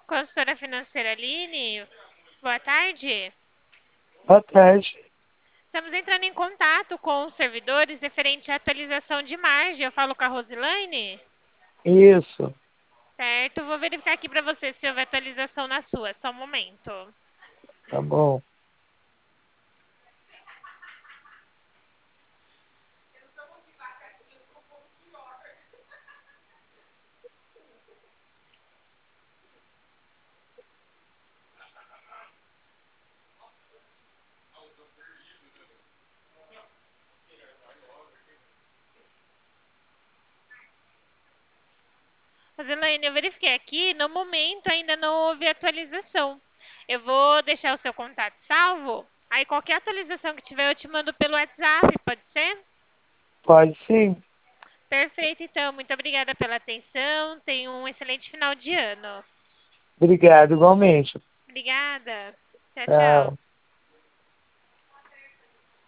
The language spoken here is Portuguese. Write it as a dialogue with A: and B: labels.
A: Consultora financeira Aline, boa tarde.
B: Boa tarde.
A: Estamos entrando em contato com os servidores referente à atualização de margem. Eu falo com a Rosilaine?
B: Isso,
A: Certo, vou verificar aqui para você se houve atualização na sua. Só um momento.
B: tá bom.
A: Rosilaine, eu verifiquei aqui, no momento ainda não houve atualização. Eu vou deixar o seu contato salvo. Aí qualquer atualização que tiver eu te mando pelo WhatsApp, pode ser?
B: Pode sim.
A: Perfeito, então. Muito obrigada pela atenção. Tenha um excelente final de ano.
B: Obrigado, igualmente.
A: Obrigada. Tchau, tchau.
B: Tchau.